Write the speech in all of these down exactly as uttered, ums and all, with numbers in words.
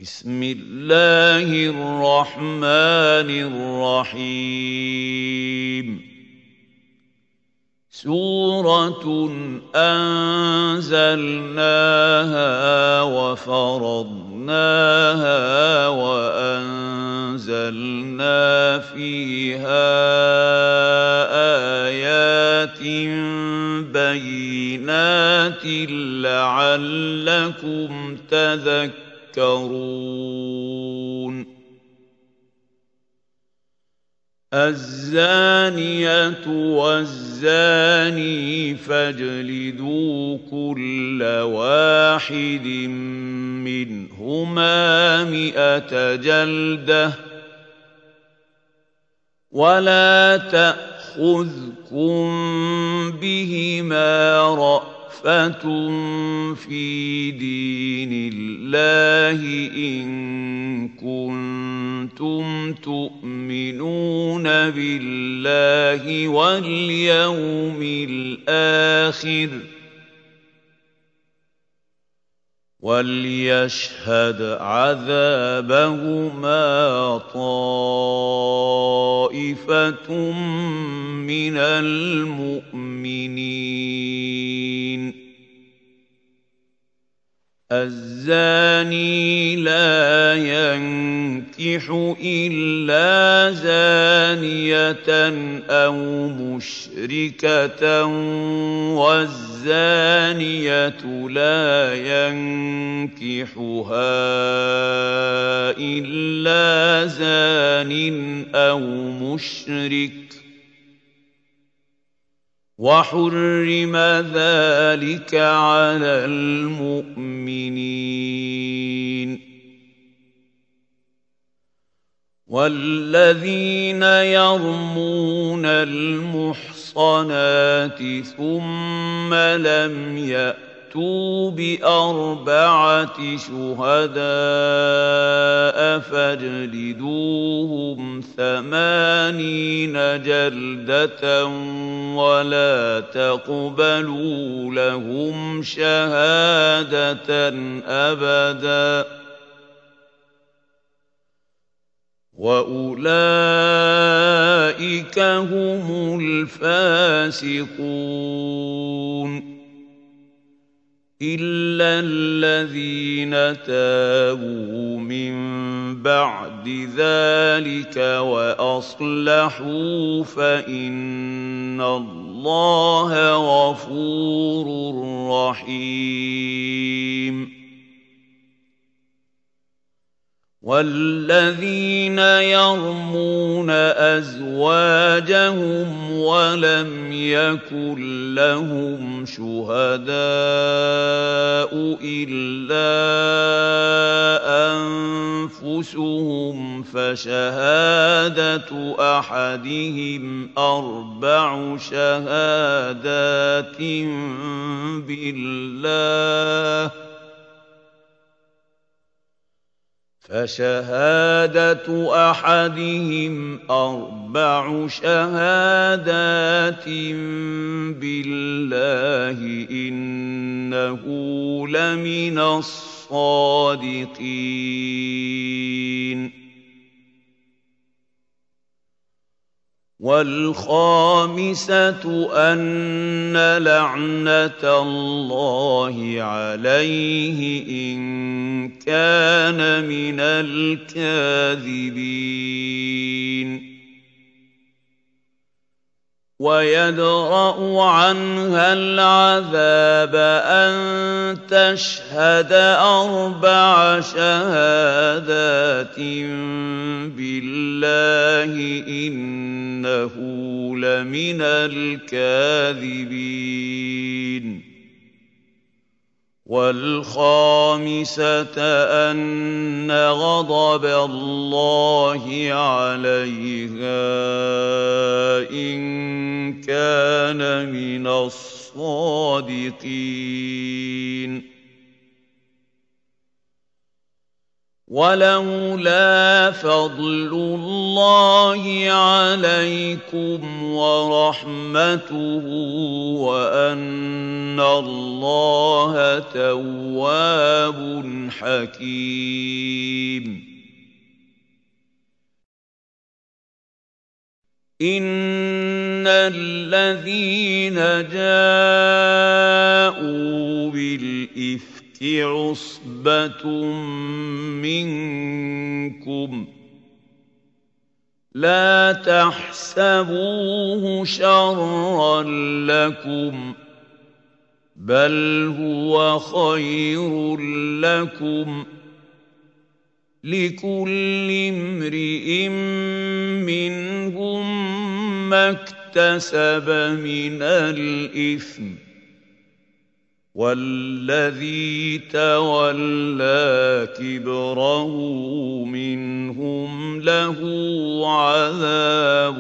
بسم الله الرحمن الرحيم سورة أنزلناها وفرضناها وأنزلنا فيها آيات بينات لعلكم تذكرون الزانية والزاني فاجلدوا كل واحد منهما مئة جلدة ولا تأخذكم بهما رأفة في دين الله إن كنتم تؤمنون بالله واليوم الآخر وليشهد عذابهما طائفة من المؤمنين الزاني لا ينكح إلا زانية أو مشركة والزانية لا ينكحها إلا زان أو مشرك وحرم ذلك على المؤمنين والذين يرمون المحصنات ثم لم يأتوا بأربعة شهداء فاجلدوهم ثمانين جلدة ولا تقبلوا لهم شهادة أبدا وأولئك هم الفاسقون إلا الذين تابوا من بعد ذلك وأصلحوا فإن الله غفور رحيم والذين يرمون أزواجهم ولم يكن لهم شهداء إلا أنفسهم فشهادة أحدهم أربع شهادات بالله فشهادة أحدهم أربع شهادات بالله إنه لمن الصادقين والخامسة أن لعنة الله عليه إن كان من الكاذبين ويدرأ عنها العذاب أن تشهد أربع شهادات بالله إنه لمن الكاذبين والخامسة أن غضب الله عليها إن كان من الصادقين وَلَوْلَا فَضْلُ اللَّهِ عَلَيْكُمْ وَرَحْمَتُهُ وَأَنَّ اللَّهَ تَوَّابٌ حَكِيمٌ. إِنَّ الَّذِينَ جَاءُوا بِالْإِفْكِ عُصْبَةٌ مِّنكُمْ لَا تَحْسَبُوهُ شَرًّا لَّكُمْ بَلْ هُوَ خَيْرٌ لَّكُمْ ۚ لِكُلِّ امْرِئٍ مِّنْهُم مَّا اكْتَسَبَ مِنَ الْإِثْمِ ۚ وَالَّذِي تَوَلَّىٰ كِبْرَهُ مِنْهُمْ لَهُ عَذَابٌ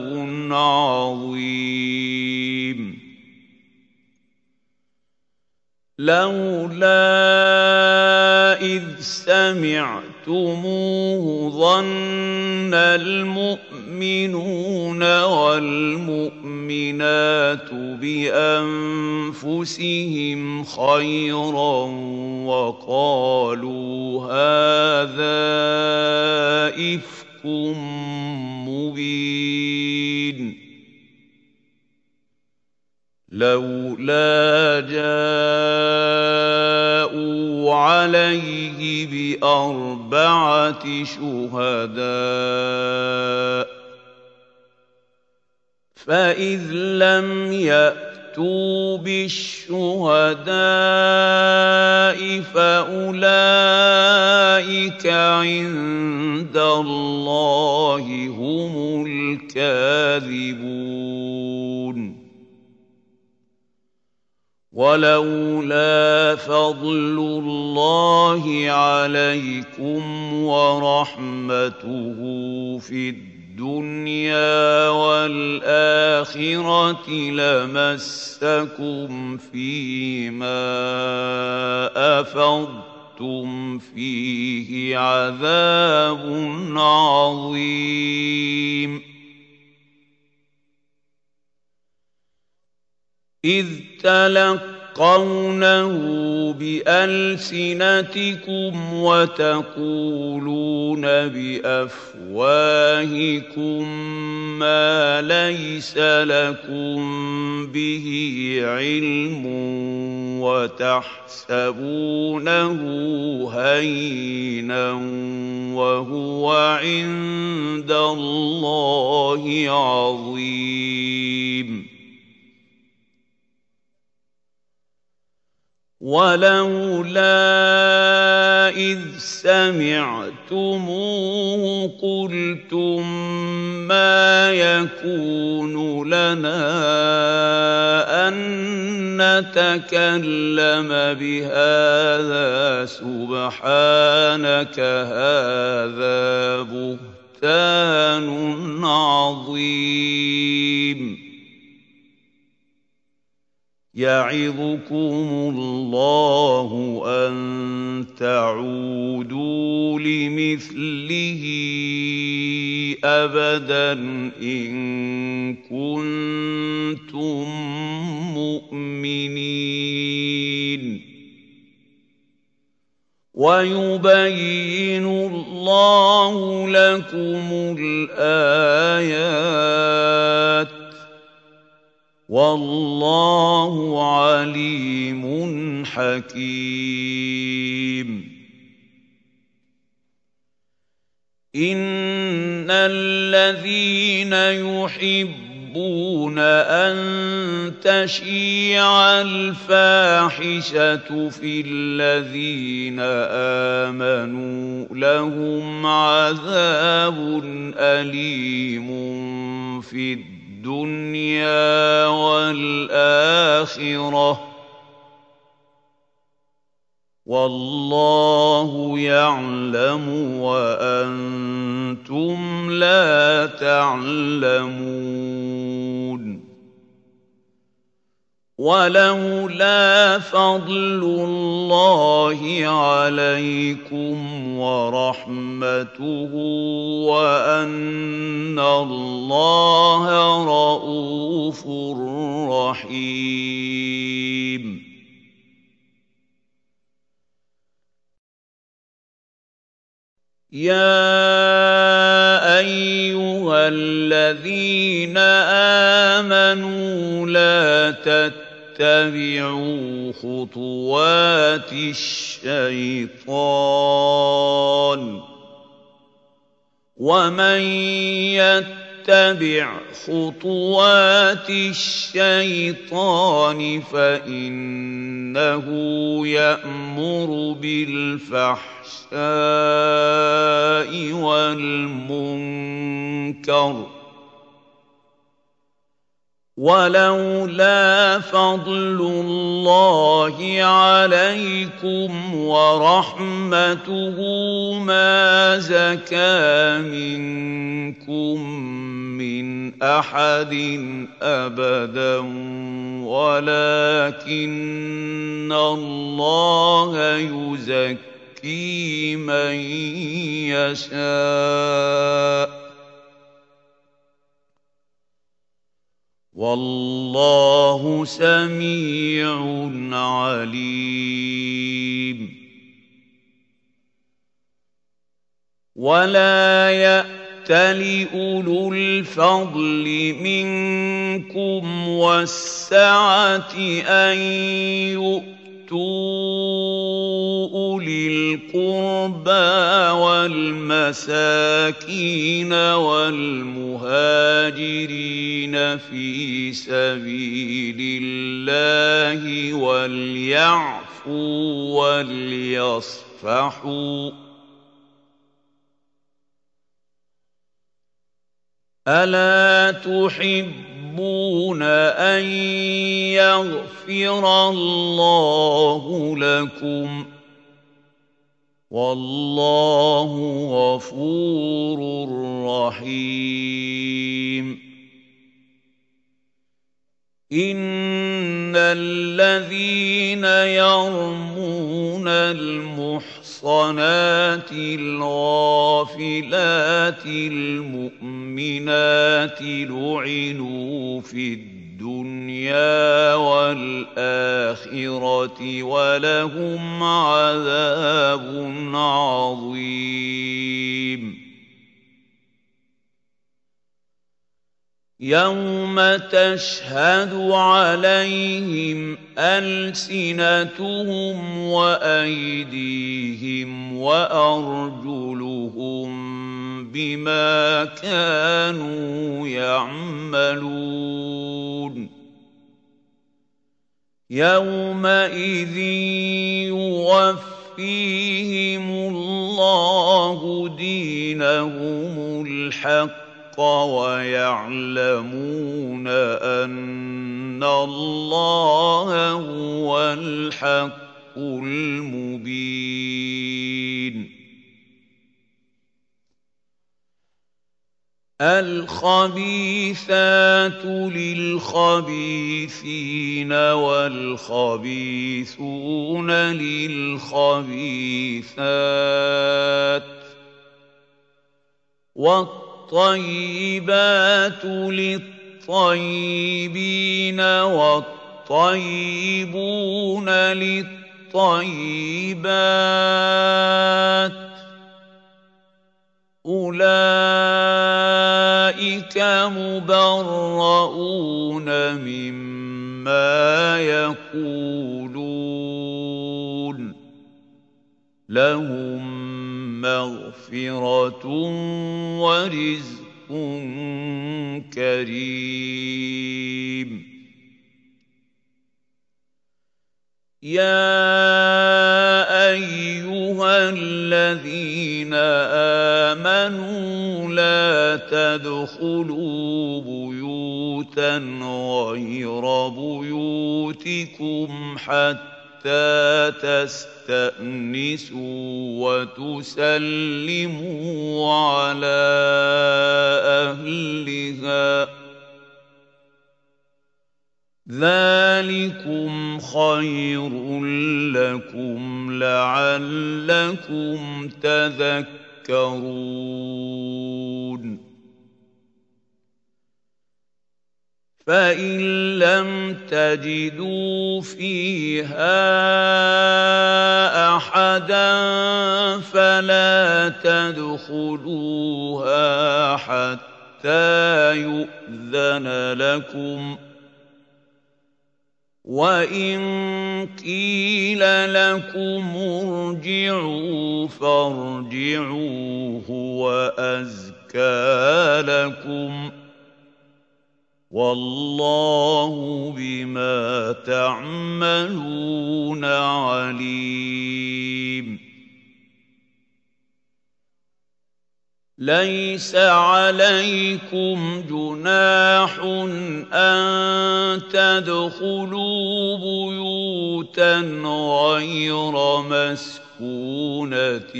عَظِيمٌ. لَّوْلَا إِذْ سَمِعْتُمُوهُ ظَنَّ الْمُؤْمِنُونَ وَالْمُؤْمِنَاتُ بِأَنفُسِهِمْ خَيْرًا وَقَالُوا هَٰذَا إِفْكٌ مُّبِينٌ. لَوْلَا جَاءُوا عَلَيْهِ بِأَرْبَعَةِ شُهَدَاءَ ۚ فَإِذْ لَمْ يَأْتُوا بِالشُّهَدَاءِ فَأُولَٰئِكَ عِندَ اللَّهِ هُمُ الْكَاذِبُونَ. وَلَوْلَا فَضْلُ اللَّهِ عَلَيْكُمْ وَرَحْمَتُهُ فِي الدُّنْيَا وَالْآخِرَةِ لَمَسَّكُمْ فِيمَا أَفَضْتُمْ فِيهِ عَذَابٌ عَظِيمٌ. إِذْ تَلَقَّوْنَهُ بِأَلْسِنَتِكُمْ وَتَقُولُونَ بِأَفْوَاهِكُم مَّا لَيْسَ لَكُم بِهِ عِلْمٌ وَتَحْسَبُونَهُ هَيِّنًا وَهُوَ عِندَ اللَّهِ عَظِيمٌ. وَلَوْلَا إِذْ سَمِعْتُمُوهُ قُلْتُم مَّا يَكُونُ لَنَا أَن نَّتَكَلَّمَ بِهَٰذَا سُبْحَانَكَ هَٰذَا بُهْتَانٌ عَظِيمٌ. يَعِظُكُمُ اللَّهُ أَن تَعُودُوا لِمِثْلِهِ أَبَدًا إِن كُنتُم مُّؤْمِنِينَ. وَيُبَيِّنُ اللَّهُ لَكُمُ الْآيَاتِ ۚ وَاللَّهُ عَلِيمٌ حَكِيمٌ. إِنَّ الَّذِينَ يُحِبُّونَ أَن تَشِيعَ الْفَاحِشَةُ فِي الَّذِينَ آمَنُوا لَهُمْ عَذَابٌ أَلِيمٌ فِي الدُّنْيَا وَالْآخِرَةِ ۚ وَاللَّهُ يَعْلَمُ وَأَنتُمْ لَا تَعْلَمُونَ. ولولا فضل الله عليكم ورحمته وأن الله رءوف رحيم. يا أيها الذين آمنوا لا تتبعوا خطوات الشيطان ومن يتبع خطوات الشيطان فإنه يأمر بالفحشاء والمنكر ولولا فضل الله عليكم ورحمته ما زكى منكم من أحد أبدا ولكن الله يزكي من يشاء والله سميع عليم. ولا يأتل أولو الفضل منكم والسعة أن يؤتوا أولي القربى والمساكين والمهاجرين في سبيل الله وليعفوا وليصفحوا ألا تحبون أن يغفر الله لكم والله غفور رحيم. إن الذين يرمون المحصنات الغافلات المؤمنات لعنوا في الدنيا والآخرة ولهم عذاب عظيم. يوم تشهد عليهم ألسنتهم وأيديهم وأرجلهم بما كانوا يعملون. يومئذ يوفيهم الله دينهم الحق ويعلمون أن الله هو الحق المبين. الخبيثات للخبيثين والخبيثون للخبيثات والطيبات للطيبين والطيبون للطيبات أولئك مبرؤون مما يقولون لهم مغفرة ورزق كريم. يا أيها الذين آمنوا لا تدخلوا بيوتا غير بيوتكم حتى تستأنسوا وتسلموا على أهلها ذَٰلِكُمْ خَيْرٌ لَّكُمْ لَعَلَّكُمْ تَذَكَّرُونَ فَإِن لَّمْ تَجِدُوا فِيهَا أَحَدًا فَلَا تَدْخُلُوهَا حَتَّىٰ يُؤْذَنَ لَكُمْ ۖ وَإِن قِيلَ لَكُمُ ارْجِعُوا فَارْجِعُوا هُوَ أَزْكَىٰ لَكُمْ ۚ وَاللَّهُ بِمَا تَعْمَلُونَ عَلِيمٌ لَيْسَ عَلَيْكُمْ جُنَاحٌ أَن تَدْخُلُوا بُيُوتًا غَيْرَ مَسْكُونَةٍ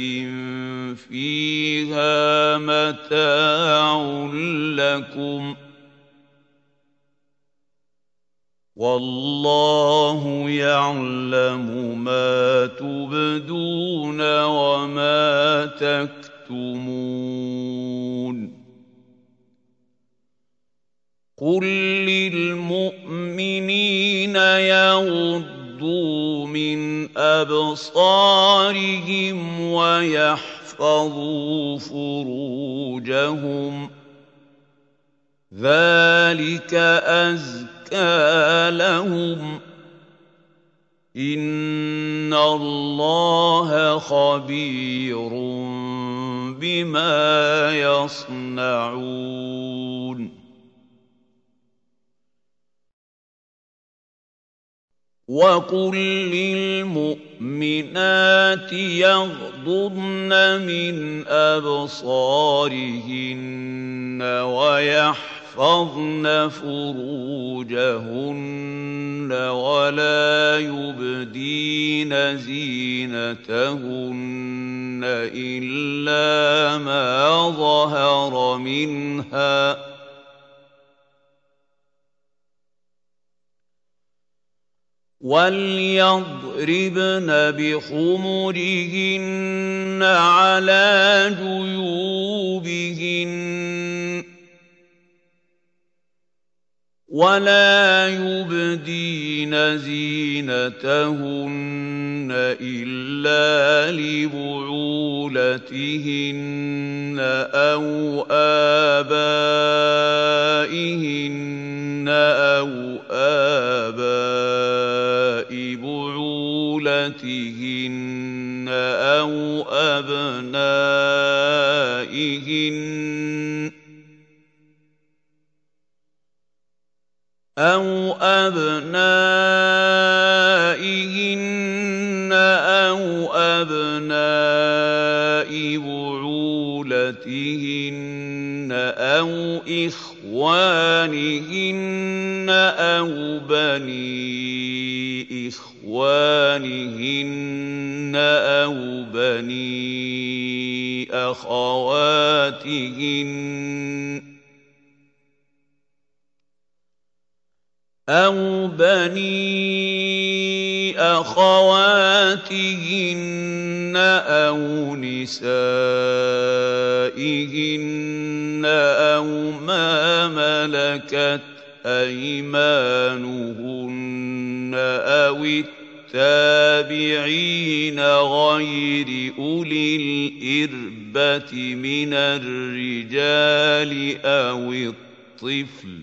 فِيهَا مَتَاعٌ لَّكُمْ ۚ وَاللَّهُ يَعْلَمُ مَا تُبْدُونَ وَمَا تَكْتُمُونَ قُل لِّلْمُؤْمِنِينَ يَغُضُّوا مِنْ أَبْصَارِهِمْ وَيَحْفَظُوا فُرُوجَهُمْ ۚ ذَٰلِكَ أَزْكَىٰ لَهُمْ ۗ إِنَّ اللَّهَ خَبِيرٌ بِمَا يَصْنَعُونَ وَقُل لِّلْمُؤْمِنَاتِ يَغْضُضْنَ مِنْ أَبْصَارِهِنَّ وَيَحْفَظْنَ فُرُوجَهُنَّ وَلَا يُبْدِينَ زِينَتَهُنَّ إِلَّا مَا ظَهَرَ مِنْهَا ۖ وَلْيَضْرِبْنَ بِخُمُرِهِنَّ عَلَىٰ جُيُوبِهِنَّ ۖ وَلَا يُبْدِينَ زِينَتَهُنَّ إِلَّا لِبُعُولَتِهِنَّ أَوْ آبَائِهِنَّ أَوْ آبَاءِ بُعُولَتِهِنَّ أَوْ أَبْنَائِهِنَّ أَوْ أَبْنَائِهِنَّ أَوْ أَبْنَاءِ بُعُولَتِهِنَّ أَوْ إِخْوَانِهِنَّ أَوْ بَنِي إِخْوَانِهِنَّ أَوْ بَنِي أَخَوَاتِهِنَّ أَوْ بَنِي أَخَوَاتِهِنَّ أَوْ نِسَائِهِنَّ أَوْ مَا مَلَكَتْ أَيْمَانُهُنَّ أَوِ التَّابِعِينَ غَيْرِ أُولِي الْإِرْبَةِ مِنَ الرِّجَالِ أَوِ الطِّفْلِ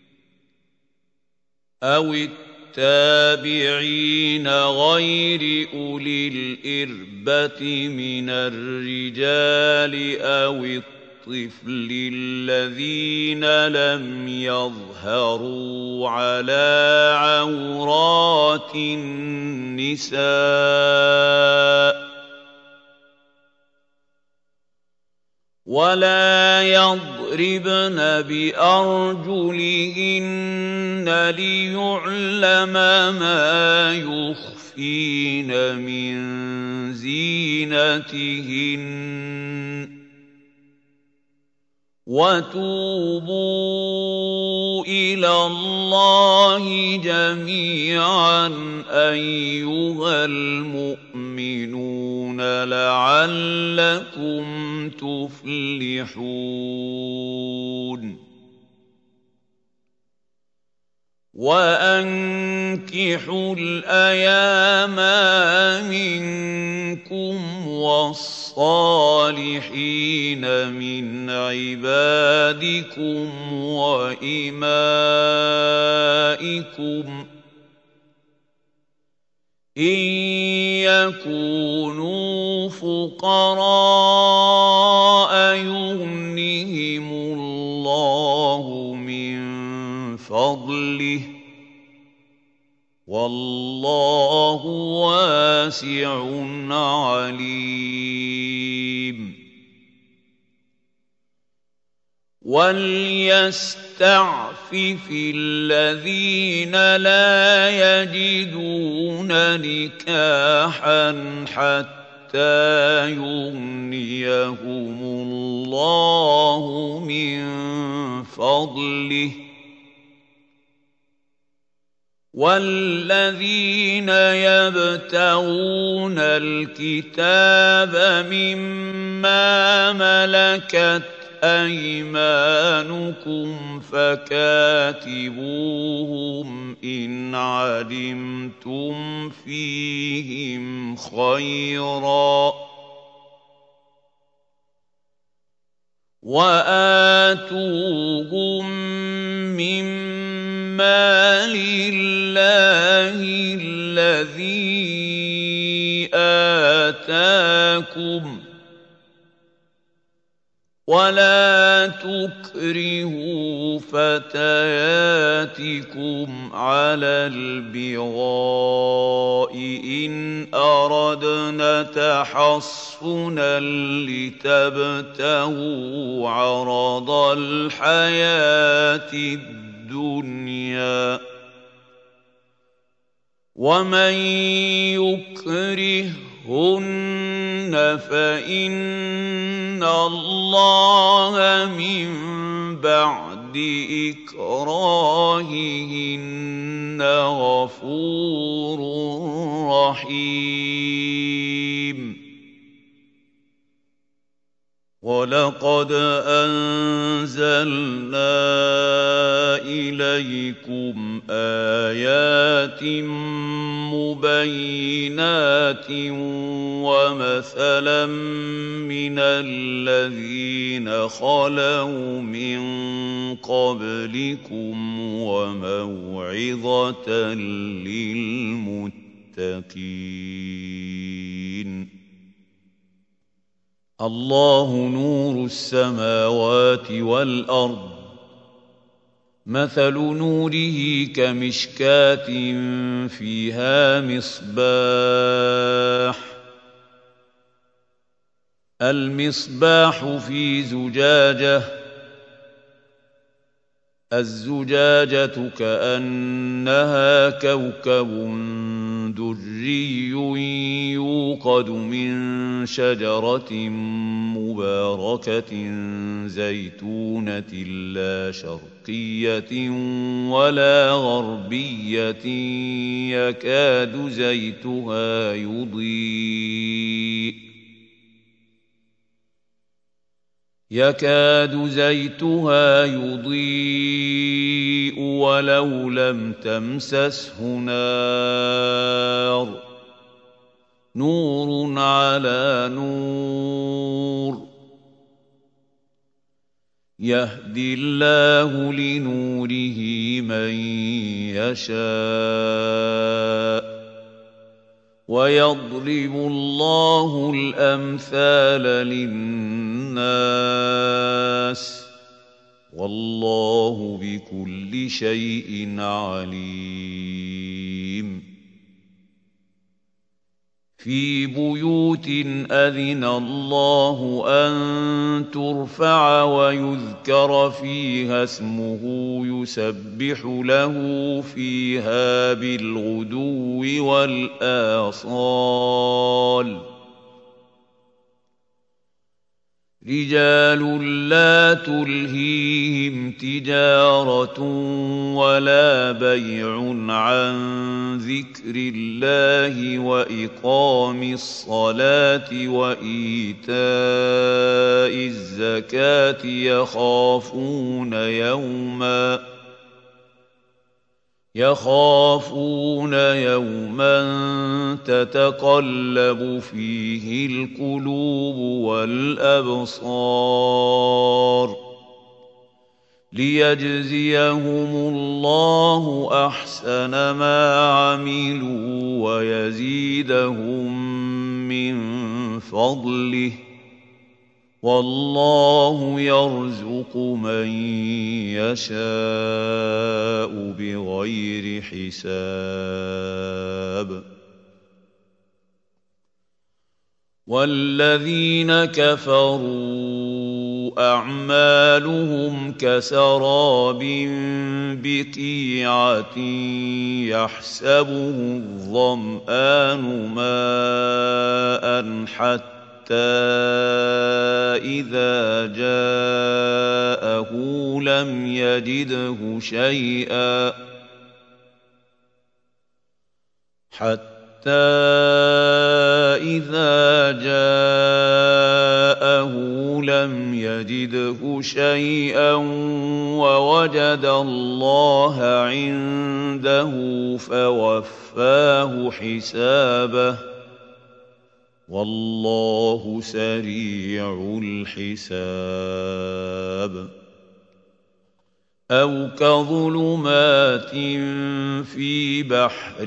أَوِ التَّابِعِينَ غَيْرِ أُولِي الْإِرْبَةِ مِنَ الرِّجَالِ أَوِ الطِّفْلِ الَّذِينَ لَمْ يَظْهَرُوا عَلَىٰ عَوْرَاتِ النِّسَاءِ ۖ وَلَا يَضْرِبْنَ بِأَرْجُلِهِنَّ لِيُعْلَمَ مَا يُخْفِينَ مِن زِينَتِهِنَّ ۚ وَتُوبُوا إِلَى اللَّهِ جَمِيعًا أَيُّهَا الْمُؤْمِنُونَ لَعَلَّكُمْ تُفْلِحُونَ وَأَنكِحُوا الْأَيَامَىٰ مِنكُمْ وَالصَّالِحِينَ مِنْ عِبَادِكُمْ وَإِمَائِكُمْ إِن يَكُونُوا فُقَرَاءَ يُغْنِهِمُ اللَّهُ مِن فَضْلِهِ وَاللَّهُ وَاسِعٌ عَلِيمٌ وَلْيَسْتَعْفِفِ الَّذِينَ لَا يَجِدُونَ نِكَاحًا حَتَّىٰ يُغْنِيَهُمُ اللَّهُ مِن فَضْلِهِ وَالَّذِينَ يَبْتَغُونَ الْكِتَابَ مِمَّا مَلَكَتْ أَيْمَانُكُمْ فَكَاتِبُوهُمْ إِنْ عَلِمْتُمْ فِيهِمْ خَيْرًا وَآتُوهُم مِّمَّا لِلَّهِ الَّذِي آتَاكُمْ وَلَا تُكْرِهُوا فَتَيَاتِكُمْ عَلَى الْبِغَاءِ إِنْ أَرَدْنَ تَحَصُّنًا لِتَبْتَغُوا عَرَضَ الْحَيَاةِ الدُّنْيَا وَمَن يُكْرِههُّنَّ فَإِنَّ اللَّهَ مِن بَعْدِ إِكْرَاهِهِنَّ غَفُورٌ رَّحِيمٌ وَلَقَدْ أَنزَلْنَا إِلَيْكُمْ آيَاتٍ مُبَيِّنَاتٍ وَمَثَلًا مِّنَ الَّذِينَ خَلَوْا مِن قَبْلِكُمْ وَمَوْعِظَةً لِّلْمُتَّقِينَ اللَّهُ نُورُ السَّمَاوَاتِ وَالْأَرْضِ مَثَلُ نُورِهِ كَمِشْكَاةٍ فِيهَا مِصْبَاحٌ الْمِصْبَاحُ فِي زُجَاجَةٍ الزُّجَاجَةُ كَأَنَّهَا كَوْكَبٌ دُرِّيٌّ يُوقَدُ مِن شَجَرَةٍ مُّبَارَكَةٍ زَيْتُونَةٍ لَّا شَرْقِيَّةٍ وَلَا غَرْبِيَّةٍ يَكَادُ زَيْتُهَا يُضِيءُ يَكَادُ زَيْتُهَا يُضِيءُ وَلَوْ لَمْ تَمْسَسْهُ نَارٌ نُّورٌ عَلَىٰ نُورٍ يَهْدِي اللَّهُ لِنُورِهِ مَن يَشَاءُ وَيَضْرِبُ اللَّهُ الْأَمْثَالَ لِلنَّاسِ وَاللَّهُ بِكُلِّ شَيْءٍ عَلِيمٌ فِي بُيُوتٍ أَذِنَ اللَّهُ أَن تُرْفَعَ وَيُذْكَرَ فِيهَا اسْمُهُ يُسَبِّحُ لَهُ فِيهَا بِالْغُدُوِّ وَالْآصَالِ رجال لا تلهيهم تجارة ولا بيع عن ذكر الله وإقام الصلاة وإيتاء الزكاة يخافون يوما يخافون يوما تتقلب فيه القلوب والأبصار ليجزيهم الله أحسن ما عملوا ويزيدهم من فضله والله يرزق من يشاء بغير حساب والذين كفروا أعمالهم كسراب بقيعة يحسبه الظمآن ماء حتى إذا جاءه لم يجده شيئا حتى إذا جاءه لم يجده شيئا ووجد الله عنده فوفاه حسابه والله سريع الحساب أو كظلمات في بحر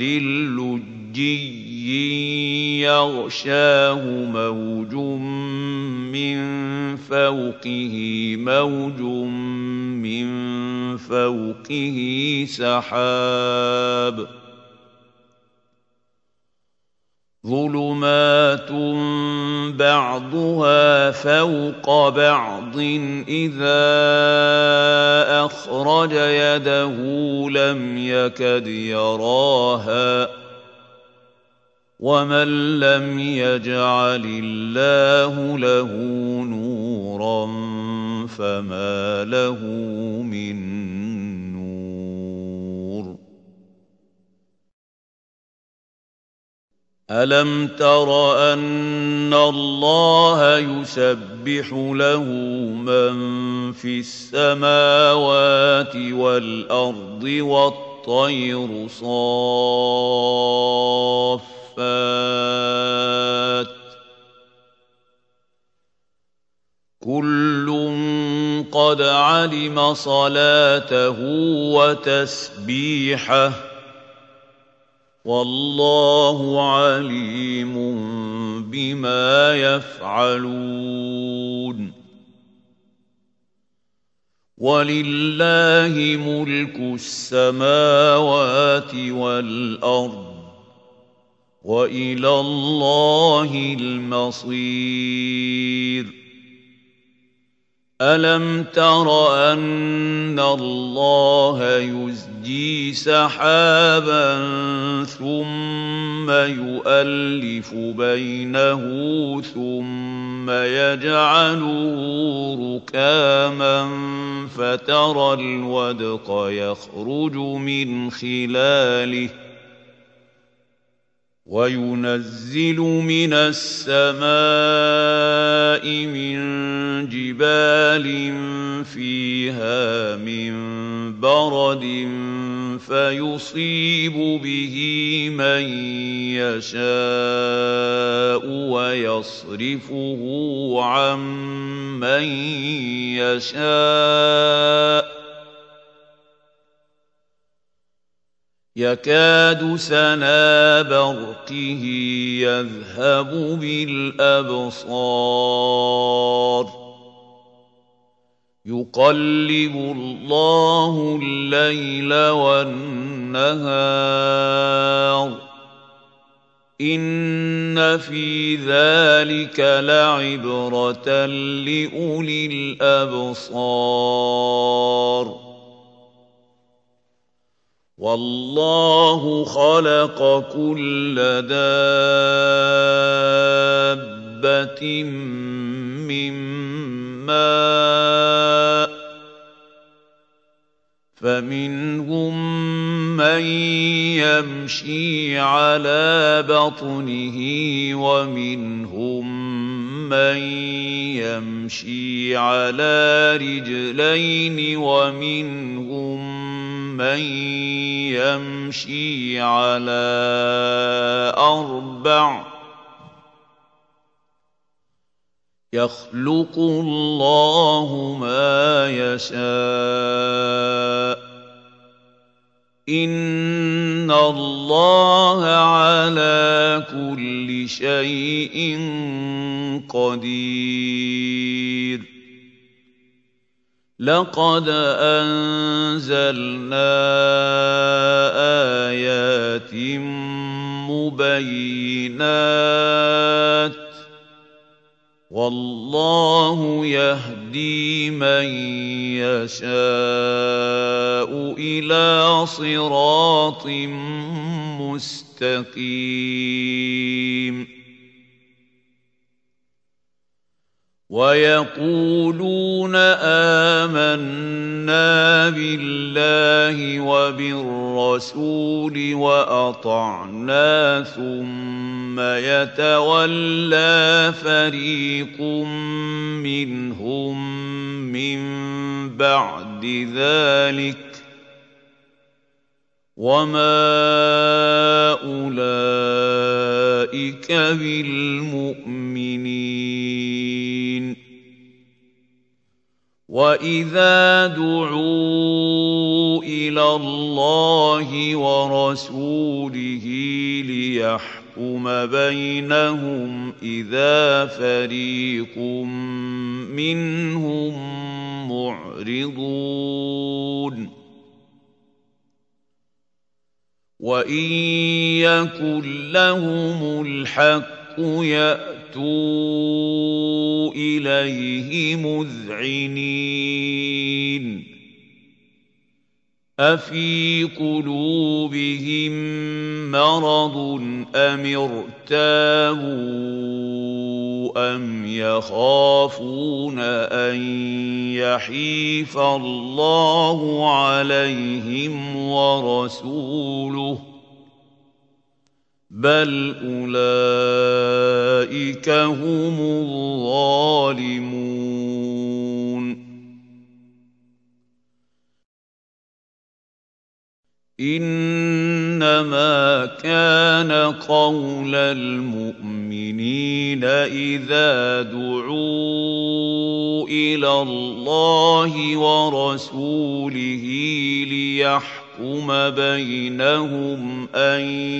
لجي يغشاه موج من فوقه موج من فوقه سحاب ظلمات بعضها فوق بعض إذا أخرج يده لم يكد يراها ومن لم يجعل الله له نورا فما له من نور ألم تر أن الله يسبح له من في السماوات والأرض والطير صافات كل قد علم صلاته وتسبيحه والله عليم بما يفعلون ولله ملك السماوات والأرض وإلى الله المصير ألم تر أن الله يزجي سحابا ثم يؤلف بينه ثم يجعله ركاما فترى الودق يخرج من خلاله وينزل من السماء من جبال فيها من برد فيصيب به من يشاء ويصرفه عن من يشاء يكاد سنا برقه يذهب بالأبصار يقلب الله الليل والنهار إن في ذلك لعبرة لأولي الأبصار والله خلق كل دابة من ماء فمنهم من يمشي على بطنه ومنهم من يمشي على رجلين ومنهم من يمشي على أربع يخلق الله ما يشاء إن الله على كل شيء قدير لقد أنزلنا آيات مبينات والله يهدي من يشاء إلى صراط مستقيم ويقولون آمنا بالله وبالرسول وأطعنا ثم يتولى فريق منهم من بعد ذلك وما أولئك بالمؤمنين وإذا دعوا إلى الله ورسوله ليحكم بينهم إذا فريق منهم معرضون وإن يكن لهم الحق يأتوا إليه مذعنين أفي قلوبهم مرض أم ارتابوا أم يخافون أن يحيف الله عليهم ورسوله بل أولئك هم الظالمون إنما كان قول المؤمنين إذا دعوا إلى الله ورسوله ليحكم بينهم أن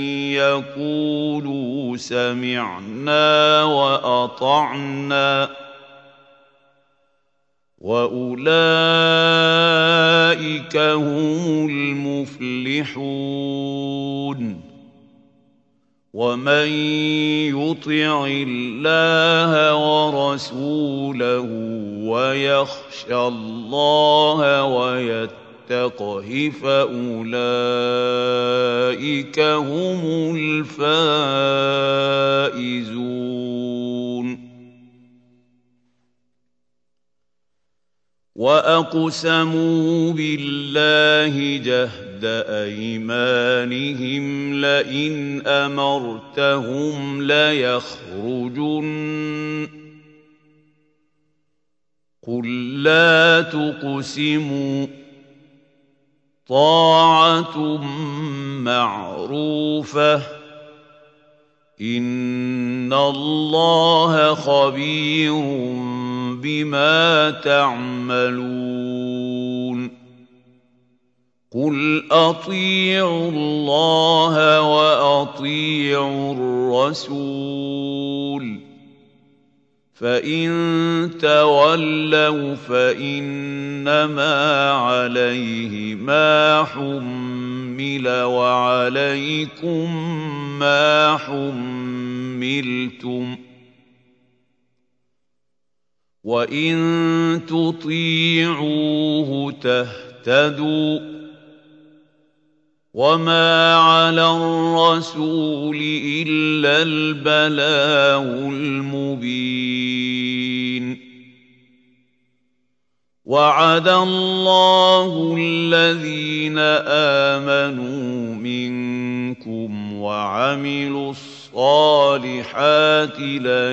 يقولوا سمعنا وأطعنا وأولئك هم المفلحون ومن يطع الله ورسوله ويخشى الله ويتقه فأولئك هم الفائزون وأقسموا بالله جهد أيمانهم لئن أمرتهم ليخرجن قل لا تقسموا طاعة معروفة إن الله خبير بما تعملون قل أطيعوا الله وأطيعوا الرسول فإن تولوا فإنما عليه ما حمل وعليكم ما حملتم وإن تطيعوه تهتدوا وما على الرسول إلا البلاغ المبين وعد الله الذين آمنوا منكم وعملوا الصالحات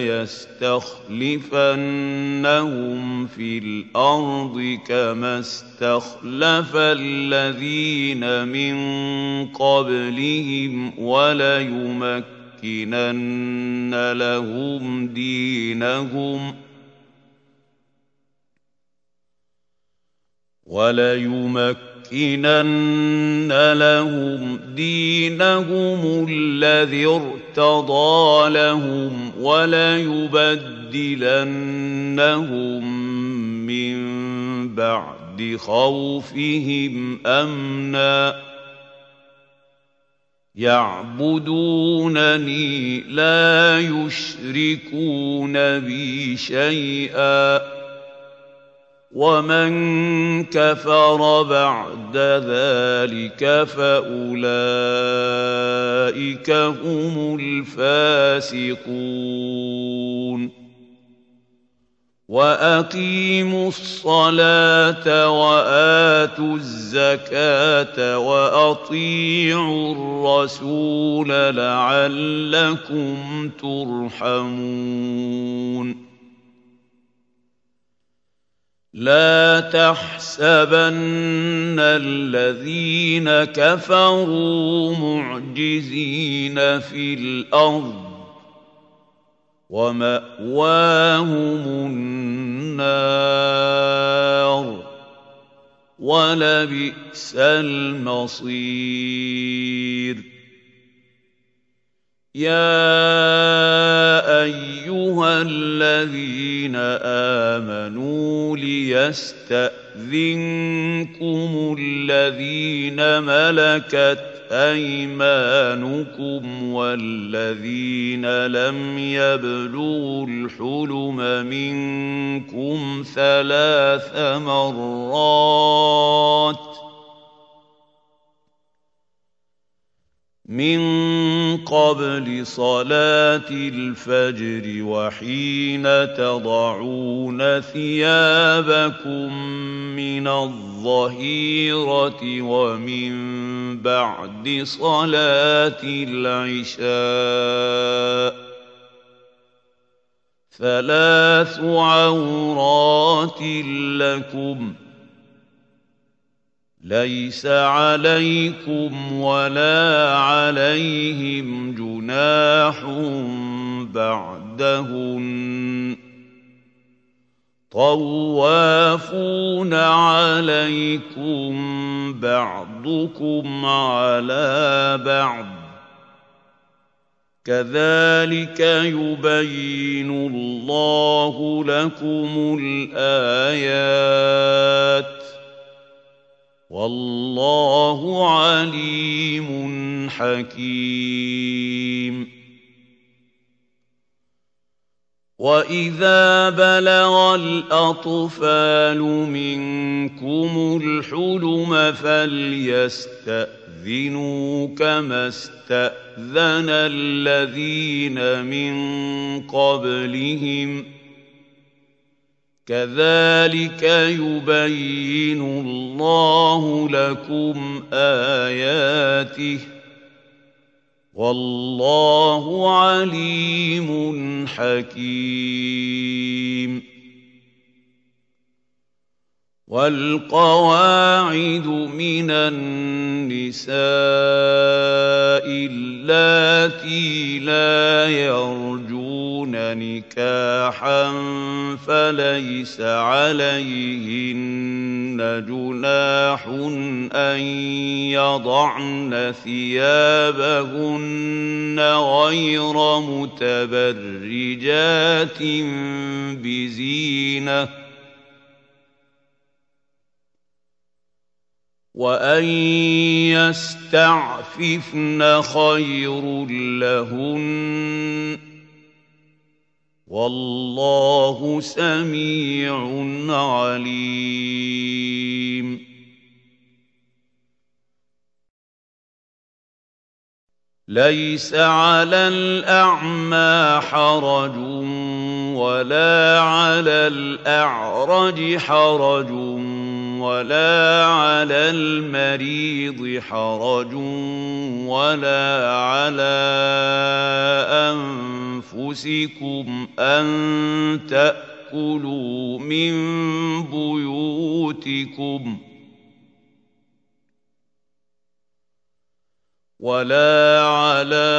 ليستخلفنهم في الأرض كما استخلف الذين من قبلهم وليمكنن لهم دينهم وليمكنن لهم دينهم الذي ارتضى لهم وليبدلنهم من بعد خوفهم أمنا يعبدونني لا يشركون بي شيئا ومن كفر بعد ذلك فأولئك هم الفاسقون وأقيموا الصلاة وآتوا الزكاة وأطيعوا الرسول لعلكم ترحمون لا تحسبن الذين كفروا معجزين في الأرض ومأواهم النار ولبئس المصير يا أيها الذين آمنوا ليستأذنكم الذين ملكت أيمانكم والذين لم يبلغوا الحلم منكم ثلاث مرات من قبل صلاة الفجر وحين تضعون ثيابكم من الظهيرة ومن بعد صلاة العشاء ثلاث عورات لكم ليس عليكم ولا عليهم جناح بعدهن طوافون عليكم بعضكم على بعض كذلك يبين الله لكم الآيات والله عليم حكيم وإذا بلغ الأطفال منكم الحلم فليستأذنوا كما استأذن الذين من قبلهم كذلك يبين الله لكم آياته والله عليم حكيم والقواعد من النساء اللاتي لا يرجون نكاحا فليس عليهن جناح أن يضعن ثيابهن غير متبرجات بزينة وأن يستعففن خير لهن والله سميع عليم ليس على الأعمى حرج ولا على الأعرج حرج ولا على المريض حرج ولا على أنفسكم أن تأكلوا من بيوتكم ولا على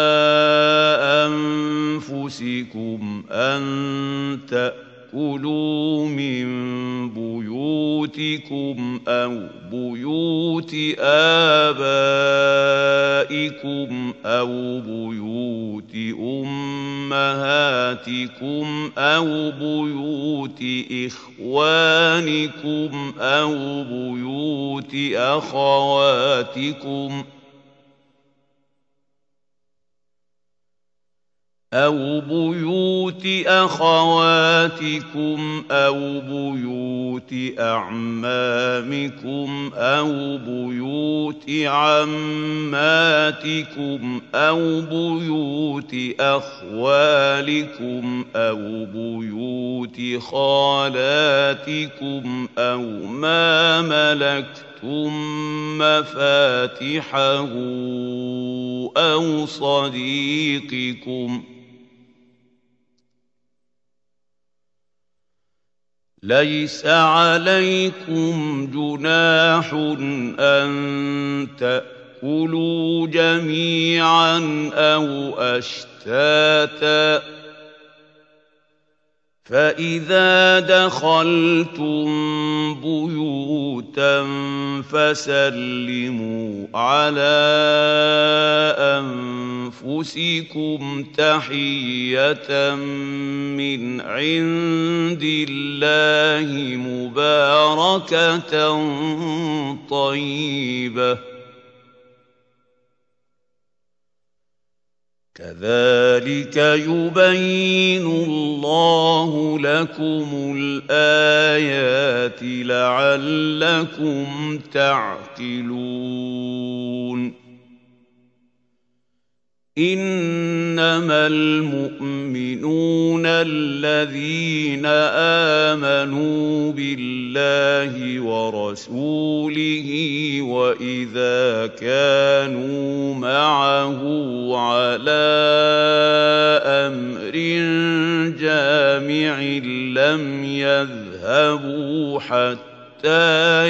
أنفسكم أن تأكلوا من بيوتكم أو بيوت آبائكم أو بيوت أمهاتكم أو بيوت إخوانكم أو بيوت أخواتكم أو بيوت أخواتكم أو بيوت أعمامكم أو بيوت عماتكم أو بيوت أخوالكم أو بيوت خالاتكم أو ما ملكتم مفاتحه أو صديقكم ليس عليكم جناح أن تأكلوا جميعا أو أشتاتا فإذا دخلتم بيوتا فسلموا على أنفسكم تحية من عند الله مباركة طيبة كذلك يبين الله لكم الآيات لعلكم تعقلون إنما المؤمنون الذين آمنوا بالله ورسوله وإذا كانوا معه على أمر جامع لم يذهبوا حتى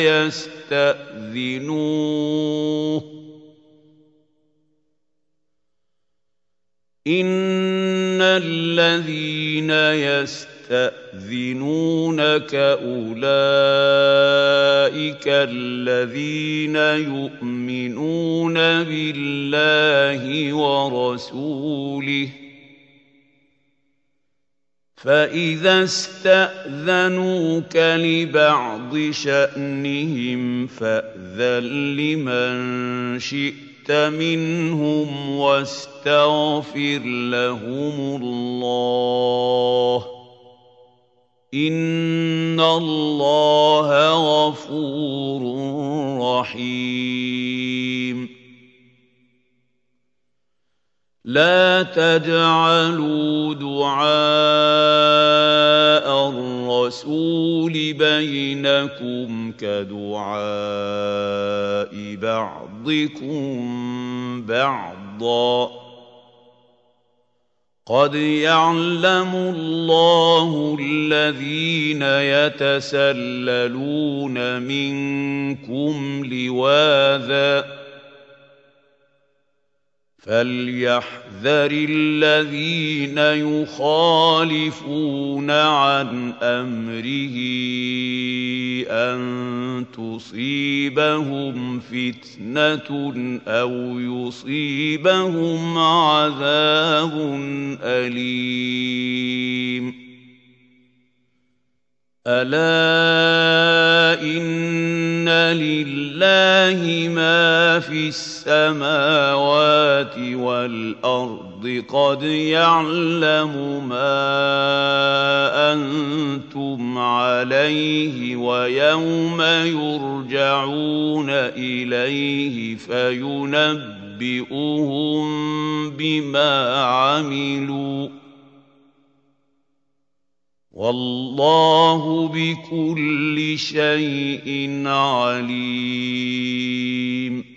يستأذنوه إن الذين يستأذنونك أولئك الذين يؤمنون بالله ورسوله فإذا استأذنوك لبعض شأنهم فأذن لمن شئت منهم واستغفر لهم الله إن الله غفور رحيم لا تجعلوا دعاء الرسول بينكم كدعاء بعضكم بعضا قد يعلم الله الذين يتسللون منكم لواذا فليحذر الذين يخالفون عن أمره أن تصيبهم فتنة أو يصيبهم عذاب أليم ألا إن لله ما في السماوات والأرض قد يعلم ما أنتم عليه ويوم يرجعون إليه فينبئهم بما عملوا والله بكل شيء عليم.